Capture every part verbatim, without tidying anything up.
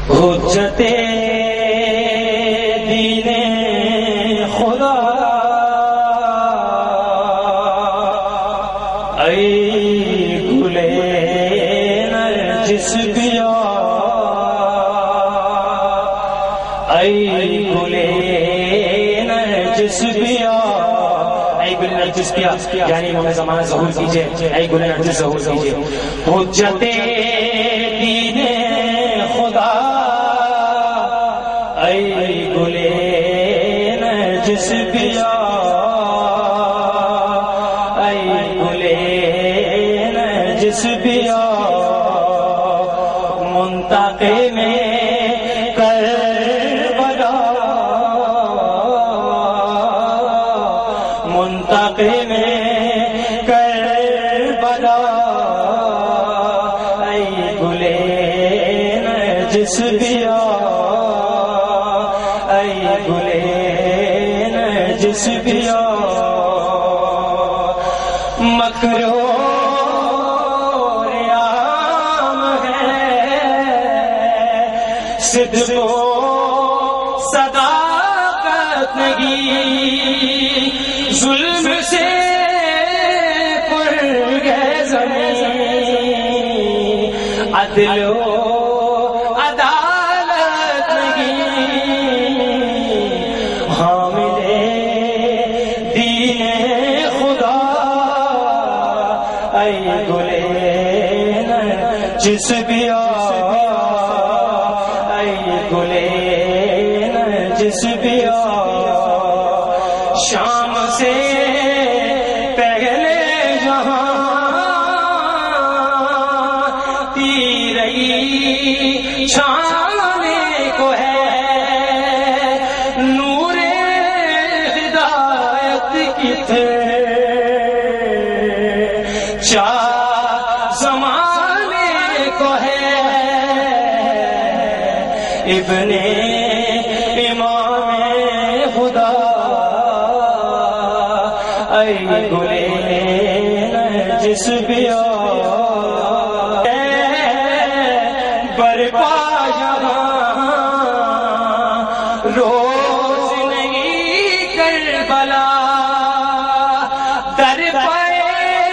حجت دین خدا ای گلے نرجس بیا ای گلے نرجس بیا ای گل نرجس بیا یعنی امام زمانہ ظہور کیجئے ای گل نرجس ظہور کیجئے حجت دین خدا ای گلے نرجس بیا ای گلے نرجس بیا منتقم کربلا منتقم کربلا ای گلے نرجس بیا ای گلے نرجس بیا مکرو صدق و صداقت نہیں ظلم سے پر گئے زمین عدل و عدالت نہیں حامل دین خدا ای گلے نرجس بیا گلے نرجس بیا شام سے پہلے جہاں تیرئی چھانے کو ہے نور ہدایت کی تھے چار زمانے کو ہے ابن امام خدا ای گلے نرجس بیا برپا یہاں روز نہیں کربلا در پہ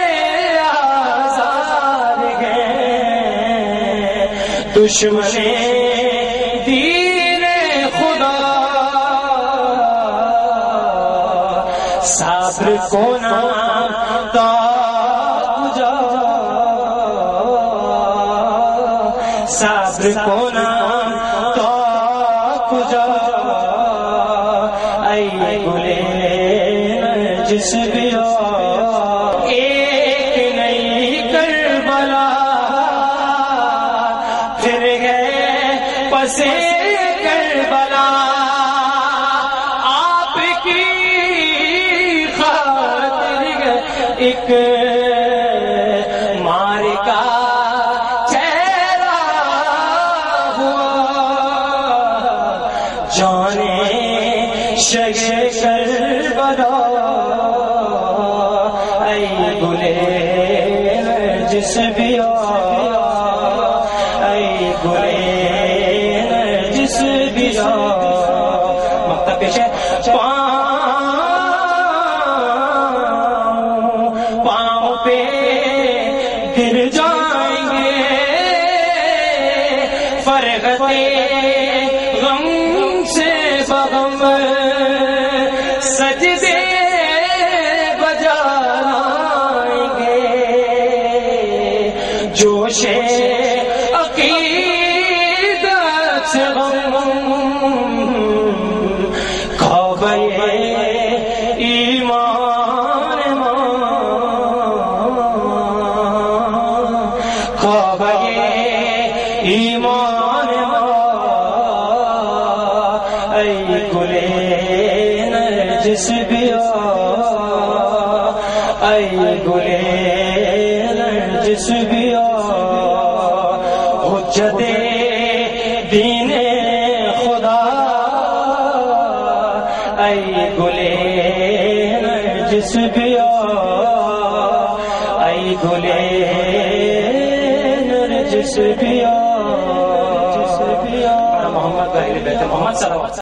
آزاد گئے دشمن دین خدا صبر کو نام تا کجا صبر کو نام تا کجا ای گلے نرجس بیا ایک نئی کربلا پھر گئے پسے کربلا آپ کی خاطر ایک مارکا چہرہ ہوا جانے شگے کربلا ای گلے نرجس بیا ای گلے نرجس بیا مقطع پیش ہے پاؤں پاؤں پہ گر جائیں گے فرغتے غم سے بغم سجدے بجائیں گے جوش عقیدت سے غم کعبہ ایمان کعبہ ایمان ای گلے نرجس بیا ای گلے نرجس بیا حجت دین خدا ای گلے نرجس بیا ای گلے نرجس بیا محمد و اہل بیت محمد صلوات.